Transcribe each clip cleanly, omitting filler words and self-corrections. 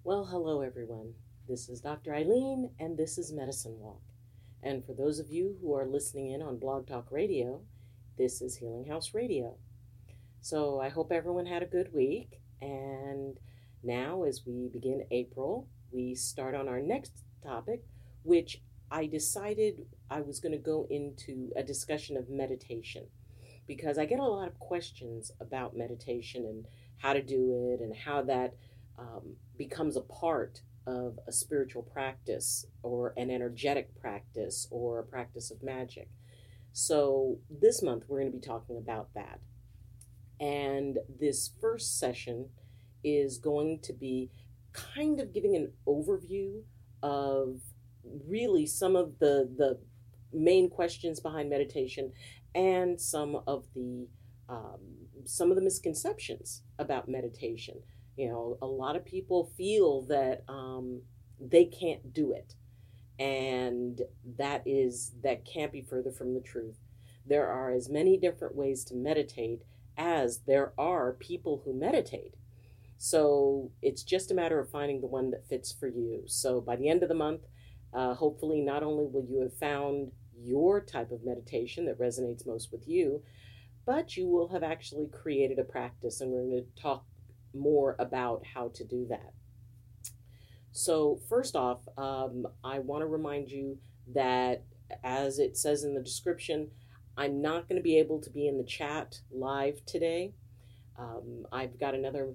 Well, hello everyone. This is Dr. Eileen, and this is Medicine Walk. And for those of you who are listening in on Blog Talk Radio, this is Healing House Radio. So I hope everyone had a good week. And now, as we begin April, we start on our next topic, which I decided I was going to go into a discussion of meditation because I get a lot of questions about meditation and how to do it and how that becomes a part of a spiritual practice or an energetic practice or a practice of magic. So this month we're going to be talking about that. And this first session is going to be kind of giving an overview of really some of the main questions behind meditation and um, some of the misconceptions about meditation. You know, a lot of people feel that they can't do it, and that can't be further from the truth. There are as many different ways to meditate as there are people who meditate. So it's just a matter of finding the one that fits for you. So by the end of the month, hopefully not only will you have found your type of meditation that resonates most with you, but you will have actually created a practice, and we're going to talk more about how to do that. So first off, I want to remind you that, as it says in the description, I'm not going to be able to be in the chat live today. I've got another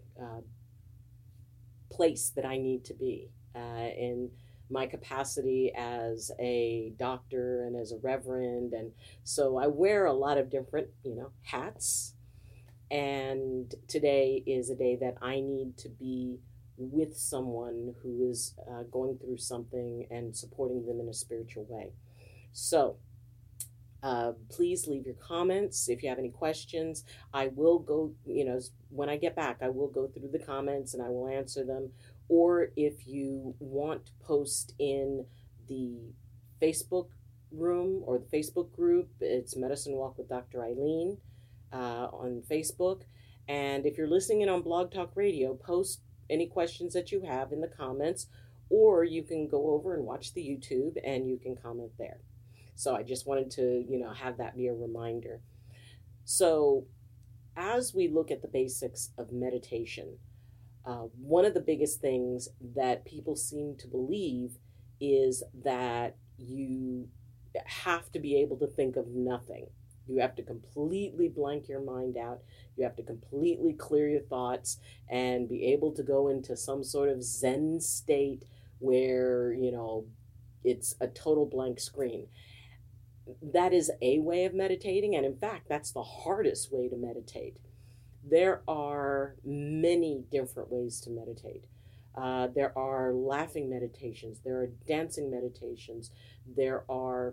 place that I need to be in my capacity as a doctor and as a reverend. And so I wear a lot of different, hats. And today is a day that I need to be with someone who is going through something and supporting them in a spiritual way. So please leave your comments. If you have any questions, I will go, when I get back, I will go through the comments and I will answer them. Or if you want to post in the Facebook room or the Facebook group, it's Medicine Walk with Dr. Eileen on Facebook. And if you're listening in on Blog Talk Radio, post any questions that you have in the comments, or you can go over and watch the YouTube and you can comment there. So I just wanted to, have that be a reminder. So as we look at the basics of meditation, one of the biggest things that people seem to believe is that you have to be able to think of nothing. You have to completely blank your mind out. You have to completely clear your thoughts and be able to go into some sort of Zen state where, it's a total blank screen. That is a way of meditating, and in fact, that's the hardest way to meditate. There are many different ways to meditate. There are laughing meditations. There are dancing meditations. There are,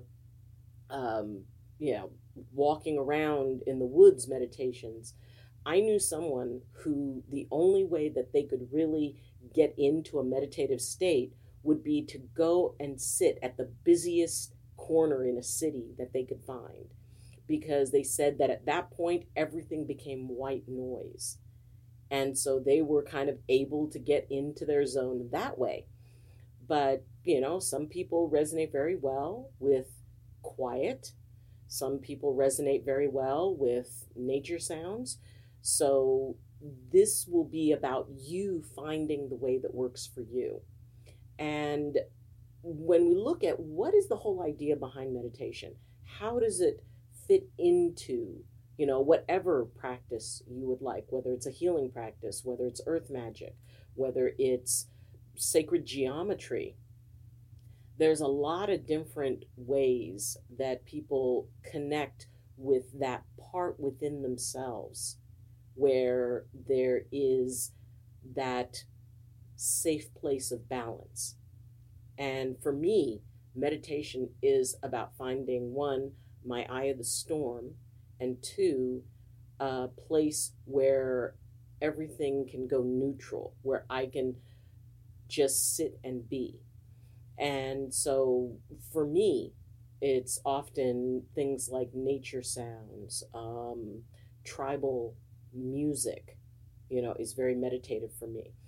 walking around in the woods meditations. I knew someone who the only way that they could really get into a meditative state would be to go and sit at the busiest corner in a city that they could find, because they said that at that point everything became white noise, and so they were kind of able to get into their zone that way. But some people resonate very well with quiet. Some people resonate very well with nature sounds. So this will be about you finding the way that works for you. And when we look at what is the whole idea behind meditation, how does it fit into, whatever practice you would like, whether it's a healing practice, whether it's earth magic, whether it's sacred geometry. There's a lot of different ways that people connect with that part within themselves where there is that safe place of balance. And for me, meditation is about finding, one, my eye of the storm, and two, a place where everything can go neutral, where I can just sit and be. And so for me, it's often things like nature sounds, tribal music, is very meditative for me.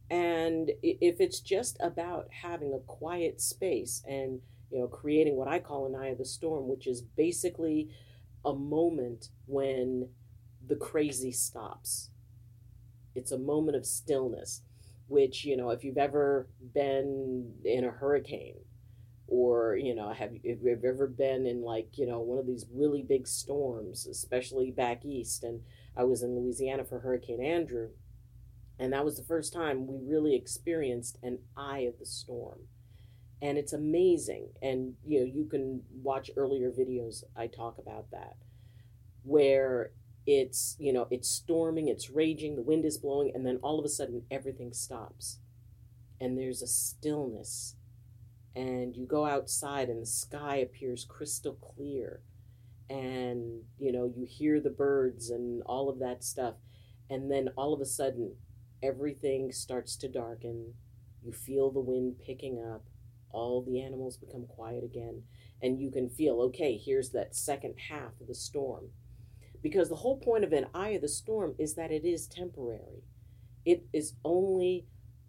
And if it's just about having a quiet space and, creating what I call an eye of the storm, which is basically a moment when the crazy stops. It's a moment of stillness, which, if you've ever been in a hurricane, or if you've ever been in, like, one of these really big storms, especially back east. And I was in Louisiana for Hurricane Andrew, and that was the first time we really experienced an eye of the storm. And it's amazing. And you can watch earlier videos, I talk about that, where it's storming, it's raging, the wind is blowing, and then all of a sudden everything stops and there's a stillness. And you go outside and the sky appears crystal clear, and you hear the birds and all of that stuff. And then all of a sudden everything starts to darken. You feel the wind picking up, all the animals become quiet again, and you can feel, okay, here's that second half of the storm. Because the whole point of an eye of the storm is that it is temporary. It is only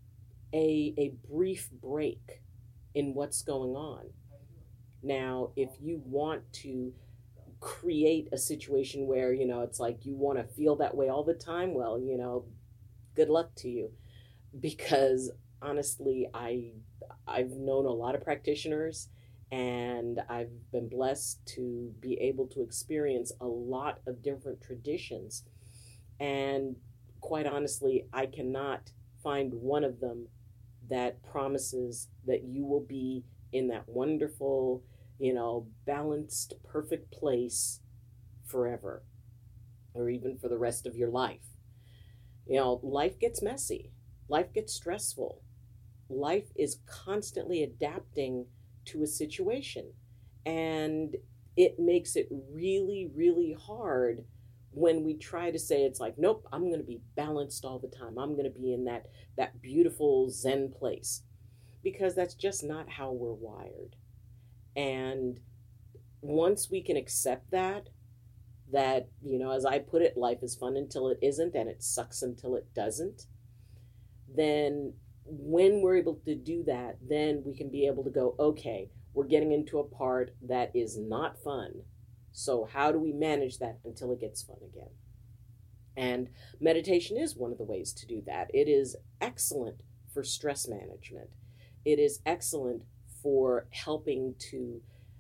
a brief break in what's going on. Now, if you want to create a situation where, it's like you want to feel that way all the time, well, good luck to you. Because honestly, I've known a lot of practitioners, and I've been blessed to be able to experience a lot of different traditions. And quite honestly, I cannot find one of them that promises that you will be in that wonderful, balanced, perfect place forever, or even for the rest of your life. Life gets messy, life gets stressful, life is constantly adapting to a situation. And it makes it really, really hard when we try to say, it's like, nope, I'm going to be balanced all the time. I'm going to be in that beautiful Zen place, because that's just not how we're wired. And once we can accept that, as I put it, life is fun until it isn't, and it sucks until it doesn't, then when we're able to do that, then we can be able to go, okay, we're getting into a part that is not fun. So how do we manage that until it gets fun again? And meditation is one of the ways to do that. It is excellent for stress management. It is excellent for helping to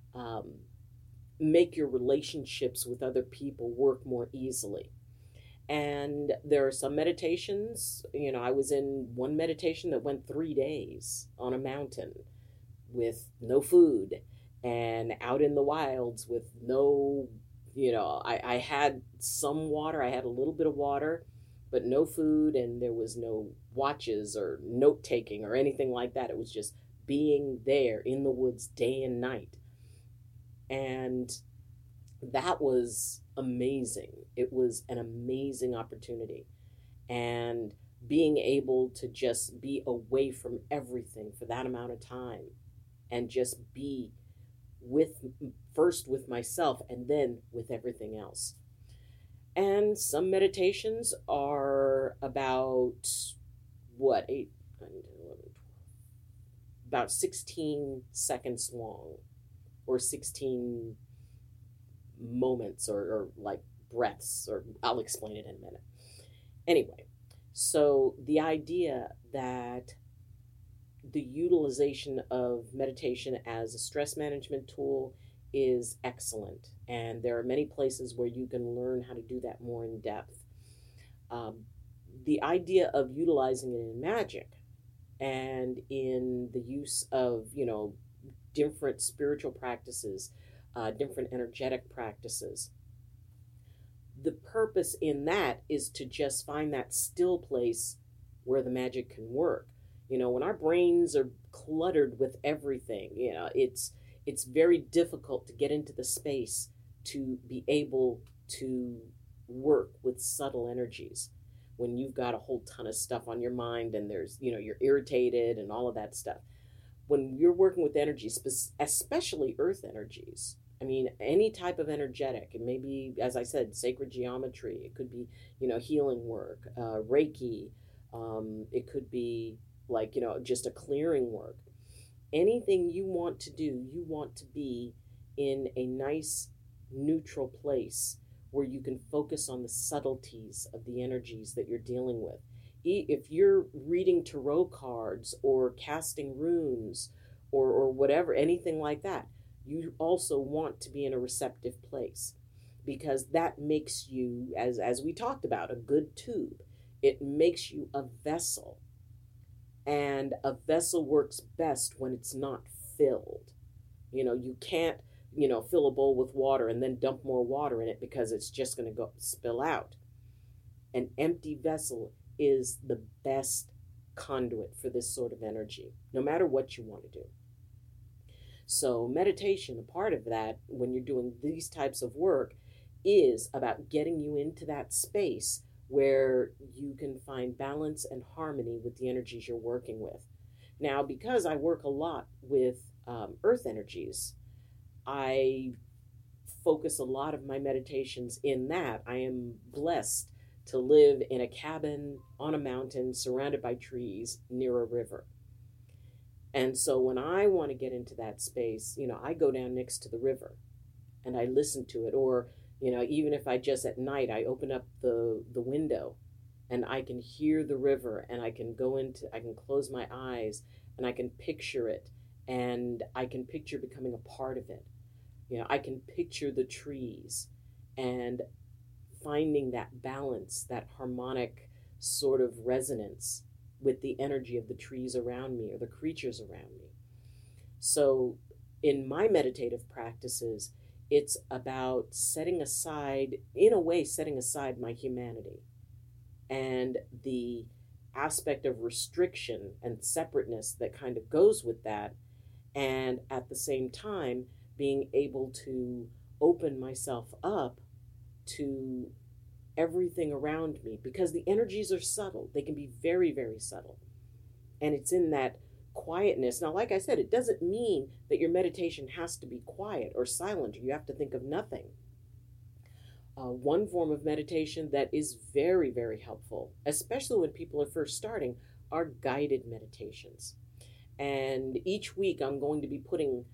make your relationships with other people work more easily. And there are some meditations, I was in one meditation that went 3 days on a mountain with no food, and out in the wilds with no, I had some water, I had a little bit of water, but no food, and there was no watches or note taking or anything like that. It was just being there in the woods day and night. And that was amazing. It was an amazing opportunity. And being able to just be away from everything for that amount of time and just be first with myself and then with everything else. And some meditations are about what, 8, 9, 10, 11, 12, about 16 seconds long, or 16 moments, or like breaths, or I'll explain it in a minute. Anyway, so the idea that the utilization of meditation as a stress management tool is excellent, and there are many places where you can learn how to do that more in depth. The idea of utilizing it in magic and in the use of, different spiritual practices, different energetic practices. The purpose in that is to just find that still place where the magic can work. When our brains are cluttered with everything, it's very difficult to get into the space to be able to work with subtle energies. When you've got a whole ton of stuff on your mind, and there's, you're irritated and all of that stuff. When you're working with energies, especially earth energies, I mean, any type of energetic, it may be, as I said, sacred geometry, it could be, healing work, Reiki, It could be like, just a clearing work. Anything you want to do, you want to be in a nice neutral place where you can focus on the subtleties of the energies that you're dealing with. If you're reading tarot cards or casting runes or whatever, anything like that, you also want to be in a receptive place, because that makes you, as we talked about, a good tube. It makes you a vessel, and a vessel works best when it's not filled. You can't, fill a bowl with water and then dump more water in it, because it's just going to go spill out. An empty vessel is the best conduit for this sort of energy, no matter what you want to do. So meditation, a part of that when you're doing these types of work, is about getting you into that space where you can find balance and harmony with the energies you're working with. Now, because I work a lot with earth energies, I focus a lot of my meditations in that. I am blessed to live in a cabin on a mountain surrounded by trees near a river. And so when I want to get into that space, I go down next to the river and I listen to it. Or, even if I just at night, I open up the window and I can hear the river, and I can close my eyes and I can picture it, and I can picture becoming a part of it. I can picture the trees and finding that balance, that harmonic sort of resonance with the energy of the trees around me or the creatures around me. So in my meditative practices, it's about setting aside my humanity and the aspect of restriction and separateness that kind of goes with that. And at the same time, being able to open myself up to everything around me, because the energies are subtle. They can be very, very subtle. And it's in that quietness. Now, like I said, it doesn't mean that your meditation has to be quiet or silent, or you have to think of nothing. One form of meditation that is very, very helpful, especially when people are first starting, are guided meditations. And each week I'm going to be putting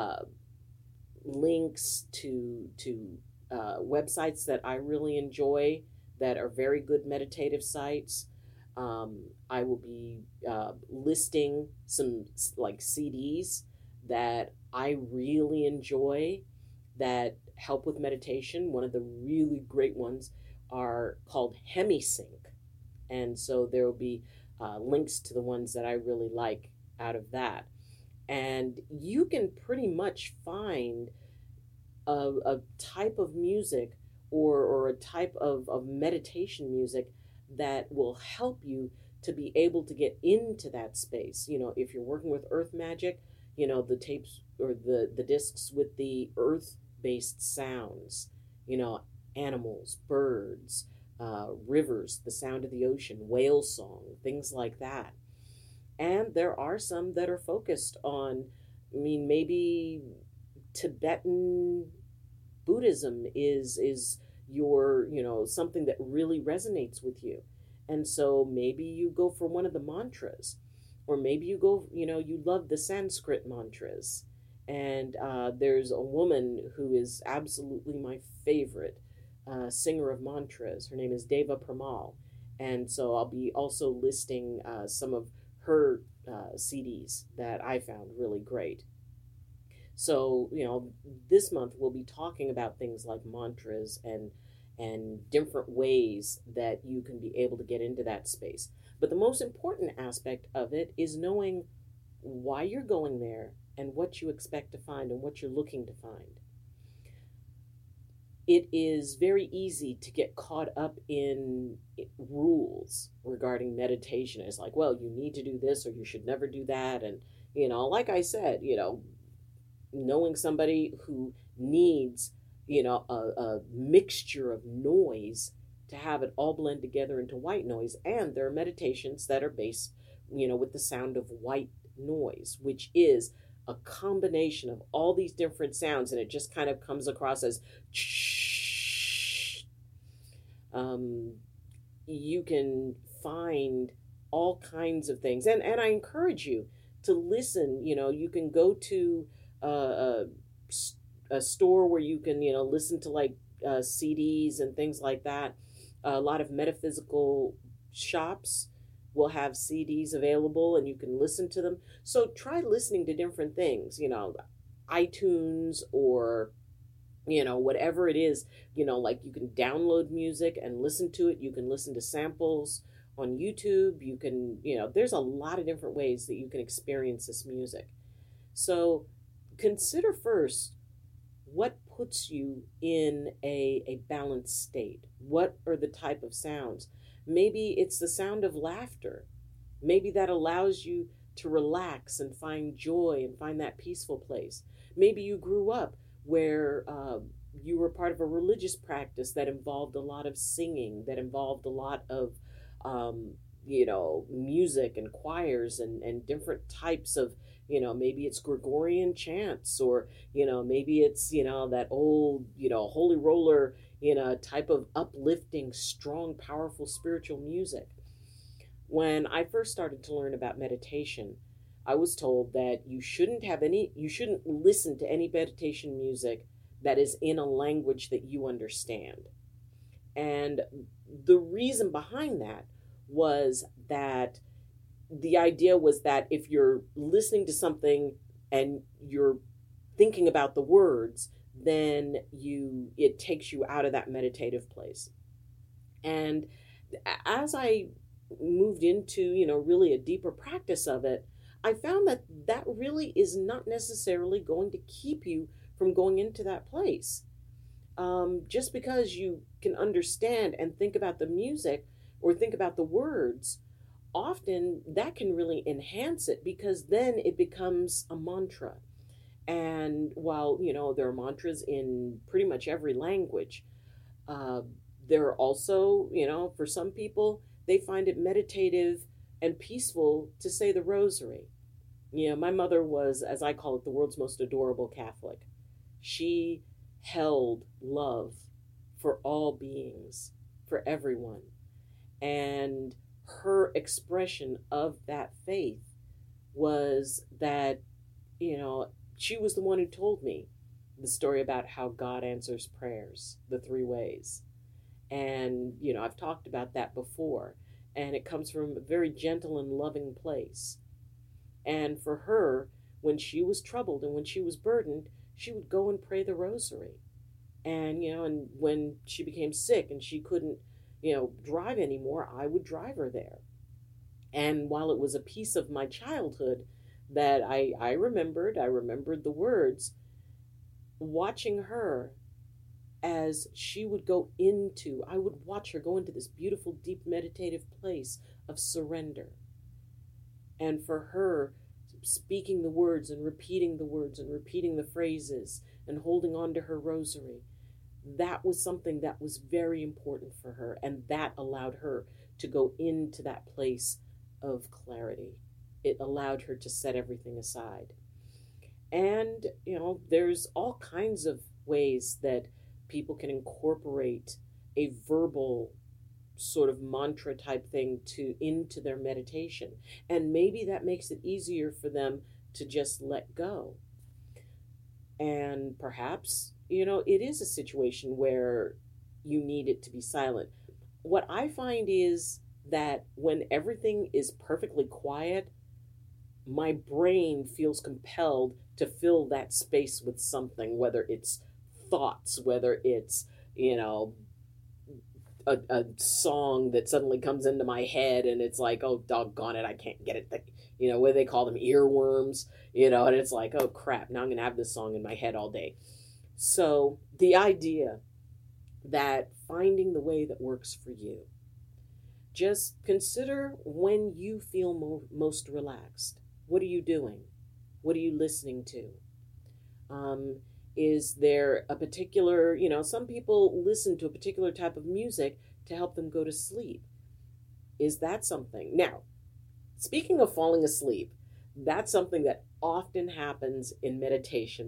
links to websites that I really enjoy, that are very good meditative sites. I will be listing some like CDs that I really enjoy that help with meditation. One of the really great ones are called HemiSync. And so there will be links to the ones that I really like out of that. And you can pretty much find a type of music or a type of meditation music that will help you to be able to get into that space. If you're working with earth magic, the tapes or the discs with the earth-based sounds, animals, birds, rivers, the sound of the ocean, whale song, things like that. And there are some that are focused on, maybe Tibetan Buddhism is your, something that really resonates with you. And so maybe you go for one of the mantras, or maybe you go, you love the Sanskrit mantras. And there's a woman who is absolutely my favorite singer of mantras. Her name is Deva Premal. And so I'll be also listing some of her CDs that I found really great. So, this month we'll be talking about things like mantras and different ways that you can be able to get into that space. But the most important aspect of it is knowing why you're going there and what you expect to find and what you're looking to find. It is very easy to get caught up in rules regarding meditation. It's like, well, you need to do this or you should never do that. And, like I said, knowing somebody who needs, a mixture of noise to have it all blend together into white noise. And there are meditations that are based, with the sound of white noise, which is a combination of all these different sounds, and it just kind of comes across as you can find all kinds of things. And I encourage you to listen. You can go to a, a store where you can, listen to like CDs and things like that. A lot of metaphysical shops will have CDs available and you can listen to them. So try listening to different things, iTunes or whatever it is, like you can download music and listen to it. You can listen to samples on YouTube. You can, there's a lot of different ways that you can experience this music. So consider first what puts you in a balanced state. What are the type of sounds? Maybe it's the sound of laughter. Maybe that allows you to relax and find joy and find that peaceful place. Maybe you grew up where you were part of a religious practice that involved a lot of singing, that involved a lot of, music and choirs and different types of, maybe it's Gregorian chants or, maybe it's, that old, holy roller, type of uplifting, strong, powerful spiritual music. When I first started to learn about meditation, I was told that you shouldn't listen to any meditation music that is in a language that you understand. And the reason behind that was that the idea was that if you're listening to something and you're thinking about the words, then it takes you out of that meditative place. And as I moved into, really a deeper practice of it, I found that really is not necessarily going to keep you from going into that place. Just because you can understand and think about the music or think about the words, often that can really enhance it because then it becomes a mantra. And while, there are mantras in pretty much every language, there are also, for some people, they find it meditative and peaceful to say the rosary. My mother was, as I call it, the world's most adorable Catholic. She held love for all beings, for everyone. And her expression of that faith was that, she was the one who told me the story about how God answers prayers, the 3 ways. And, I've talked about that before. And it comes from a very gentle and loving place. And for her, when she was troubled and when she was burdened, she would go and pray the rosary. And, and when she became sick and she couldn't, drive anymore, I would drive her there. And while it was a piece of my childhood that I remembered the words, watching her as she would I would watch her go into this beautiful, deep meditative place of surrender. And for her, speaking the words and repeating the phrases and holding on to her rosary, that was something that was very important for her. And that allowed her to go into that place of clarity. It allowed her to set everything aside. And, there's all kinds of ways that people can incorporate a verbal sort of mantra type thing into their meditation. And maybe that makes it easier for them to just let go. And perhaps, it is a situation where you need it to be silent. What I find is that when everything is perfectly quiet, my brain feels compelled to fill that space with something, whether it's thoughts, whether it's, a song that suddenly comes into my head and it's like, oh, doggone it, I can't get it. What do they call them? Earworms, and it's like, oh, crap, now I'm going to have this song in my head all day. So the idea that finding the way that works for you, just consider when you feel most relaxed. What are you doing? What are you listening to? Is there a particular, some people listen to a particular type of music to help them go to sleep. Is that something? Now, speaking of falling asleep, that's something that often happens in meditation.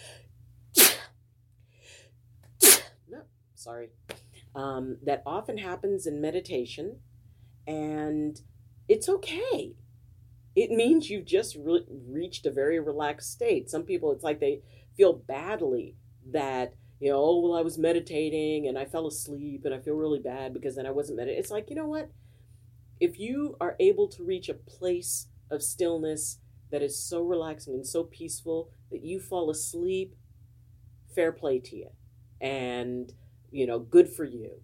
No, sorry. That often happens in meditation. And it's okay. It means you've just reached a very relaxed state. Some people, it's like they feel badly that, oh, well, I was meditating and I fell asleep and I feel really bad because then I wasn't meditating. It's like, you know what? If you are able to reach a place of stillness that is so relaxing and so peaceful that you fall asleep, fair play to you. And, good for you.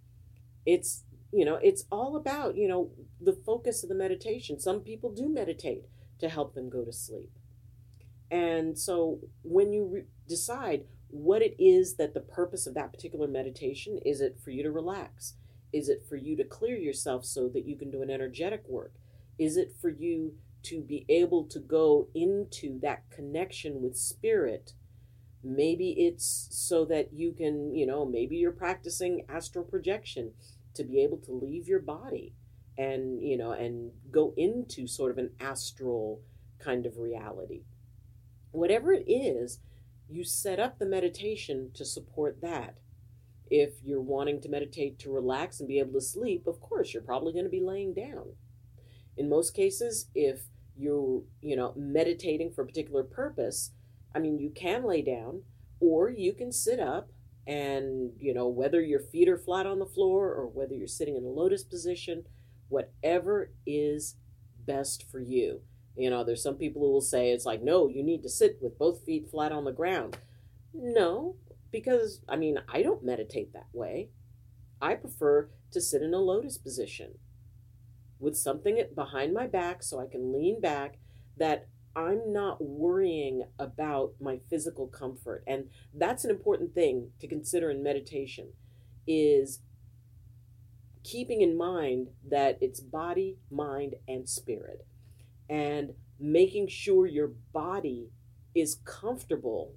It's all about, the focus of the meditation. Some people do meditate to help them go to sleep. And so when you decide what it is that the purpose of that particular meditation, is it for you to relax? Is it for you to clear yourself so that you can do an energetic work? Is it for you to be able to go into that connection with spirit? Maybe it's so that you can, maybe you're practicing astral projection to be able to leave your body and, and go into sort of an astral kind of reality. Whatever it is, you set up the meditation to support that. If you're wanting to meditate to relax and be able to sleep, of course, you're probably going to be laying down. In most cases, if you're, meditating for a particular purpose, you can lay down or you can sit up and, whether your feet are flat on the floor or whether you're sitting in a lotus position, whatever is best for you. There's some people who will say it's like, no, you need to sit with both feet flat on the ground. No, because, I don't meditate that way. I prefer to sit in a lotus position with something behind my back so I can lean back, that I'm not worrying about my physical comfort. And that's an important thing to consider in meditation, is keeping in mind that it's body, mind, and spirit. And making sure your body is comfortable.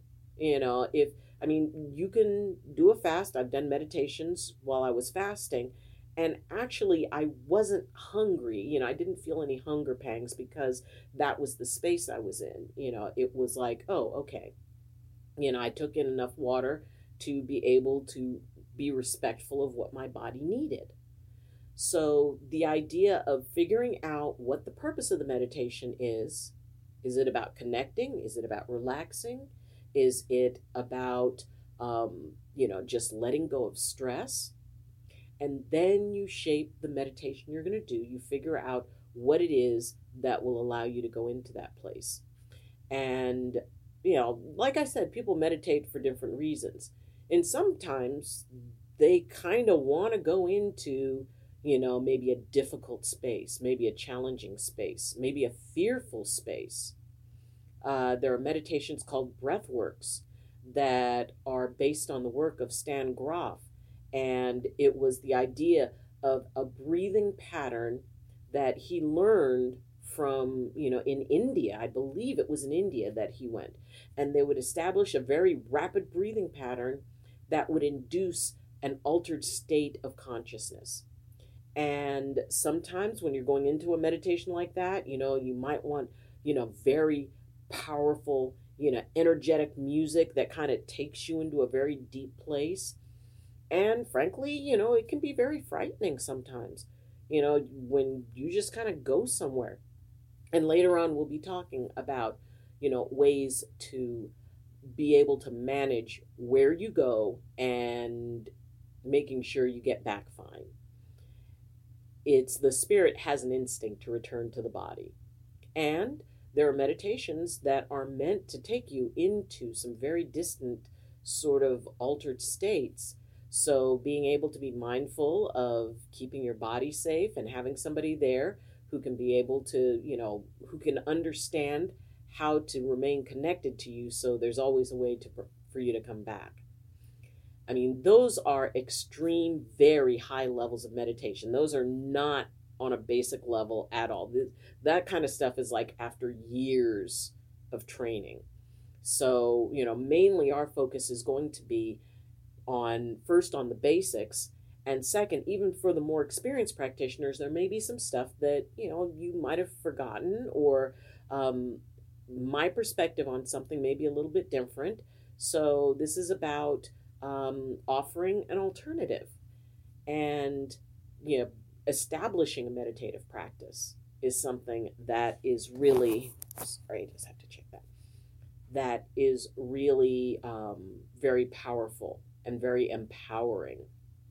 You can do a fast. I've done meditations while I was fasting, and actually I wasn't hungry. I didn't feel any hunger pangs because that was the space I was in. It was like, oh, okay. I took in enough water to be able to be respectful of what my body needed. So the idea of figuring out what the purpose of the meditation is it about connecting? Is it about relaxing? Is it about, just letting go of stress? And then you shape the meditation you're going to do. You figure out what it is that will allow you to go into that place. And, like I said, people meditate for different reasons. And sometimes they kind of want to go into, maybe a difficult space, maybe a challenging space, maybe a fearful space. There are meditations called breathworks that are based on the work of Stan Grof. And it was the idea of a breathing pattern that he learned from, in India. I believe it was in India that he went. And they would establish a very rapid breathing pattern that would induce an altered state of consciousness. And sometimes when you're going into a meditation like that, you might want, very powerful, energetic music that kind of takes you into a very deep place. And frankly, it can be very frightening sometimes, when you just kind of go somewhere. And later on, we'll be talking about, ways to be able to manage where you go and making sure you get back fine. It's the spirit has an instinct to return to the body. And there are meditations that are meant to take you into some very distant sort of altered states. So being able to be mindful of keeping your body safe and having somebody there who can be able to, who can understand how to remain connected to you, so there's always a way for you to come back. Those are extreme, very high levels of meditation. Those are not on a basic level at all. That kind of stuff is like after years of training. So, mainly our focus is going to be first on the basics, and second, even for the more experienced practitioners, there may be some stuff that, you might have forgotten, or my perspective on something may be a little bit different. So this is about offering an alternative. And, establishing a meditative practice is something that is really, sorry, I just have to check that, that is really very powerful and very empowering.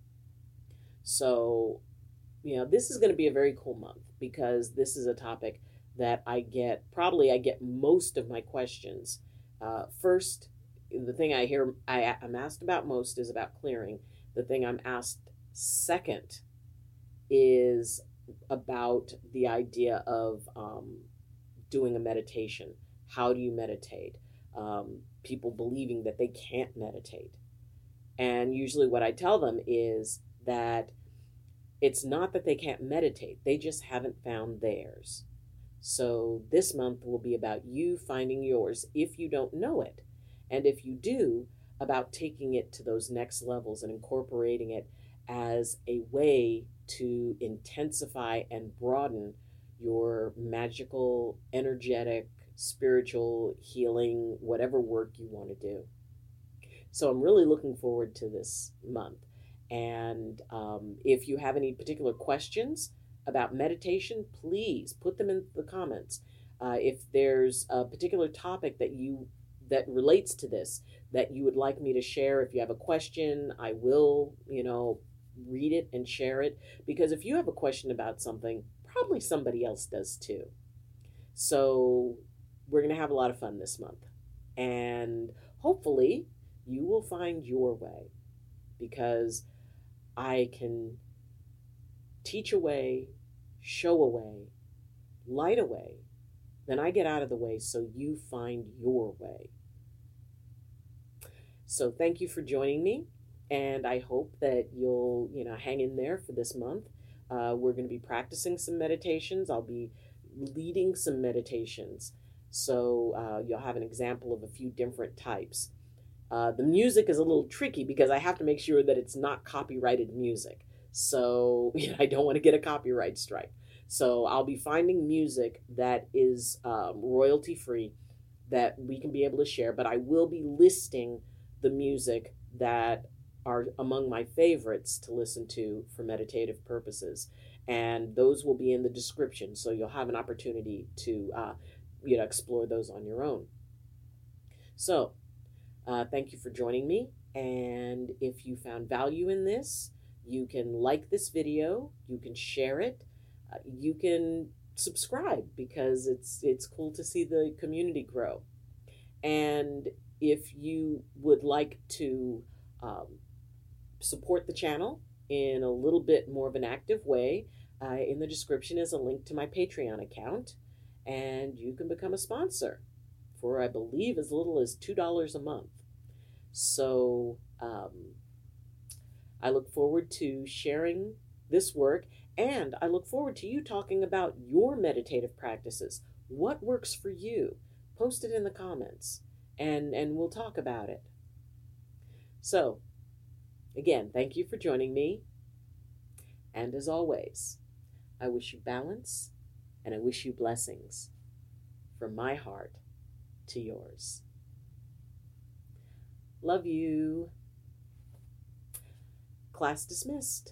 So, this is going to be a very cool month because this is a topic that I get most of my questions. First, the thing I'm asked about most is about clearing. The thing I'm asked second is about the idea of doing a meditation. How do you meditate? People believing that they can't meditate. And usually what I tell them is that it's not that they can't meditate, they just haven't found theirs. So this month will be about you finding yours if you don't know it. And if you do, about taking it to those next levels and incorporating it as a way to intensify and broaden your magical, energetic, spiritual, healing, whatever work you want to do. So I'm really looking forward to this month. And if you have any particular questions about meditation, please put them in the comments. If there's a particular topic that relates to this that you would like me to share, if you have a question, I will, read it and share it. Because if you have a question about something, probably somebody else does too. So we're going to have a lot of fun this month. And hopefully you will find your way, because I can teach a way, show a way, light a way, then I get out of the way so you find your way. So thank you for joining me, and I hope that you'll, hang in there for this month. We're going to be practicing some meditations. I'll be leading some meditations, so you'll have an example of a few different types. The music is a little tricky because I have to make sure that it's not copyrighted music. So I don't want to get a copyright strike. So I'll be finding music that is royalty free that we can be able to share, but I will be listing the music that are among my favorites to listen to for meditative purposes. And those will be in the description, so you'll have an opportunity to explore those on your own. So thank you for joining me. And if you found value in this, you can like this video, you can share it, you can subscribe, because it's cool to see the community grow. And if you would like to support the channel in a little bit more of an active way, in the description is a link to my Patreon account, and you can become a sponsor for, I believe, as little as $2 a month. So I look forward to sharing this work, and I look forward to you talking about your meditative practices. What works for you? Post it in the comments, and we'll talk about it. So, again, thank you for joining me. And as always, I wish you balance, and I wish you blessings from my heart to yours. Love you. Class dismissed.